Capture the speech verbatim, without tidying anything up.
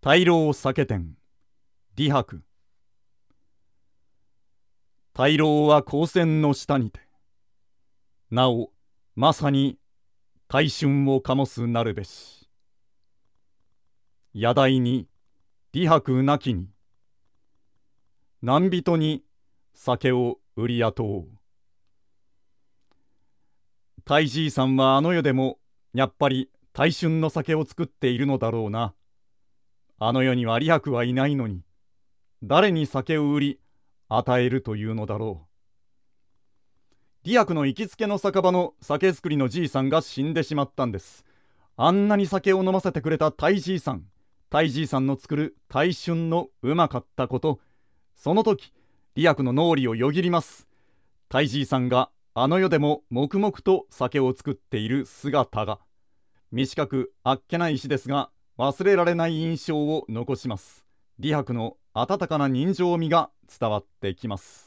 大老酒店李白。大老は高専の下にて、なおまさに大春を醸すなるべし。野台に李白なきに、何人に酒を売り雇う。大じいさんはあの世でもやっぱり大春の酒を作っているのだろうな。あの世には李白はいないのに、誰に酒を売り与えるというのだろう。李白の行きつけの酒場の酒造りのじいさんが死んでしまったんです。あんなに酒を飲ませてくれた大じいさん、大じいさんの作る大春のうまかったこと、その時李白の脳裏をよぎります。大じいさんがあの世でも黙々と酒を作っている姿が、短くあっけない詩ですが忘れられない印象を残します。李白の温かな人情味が伝わってきます。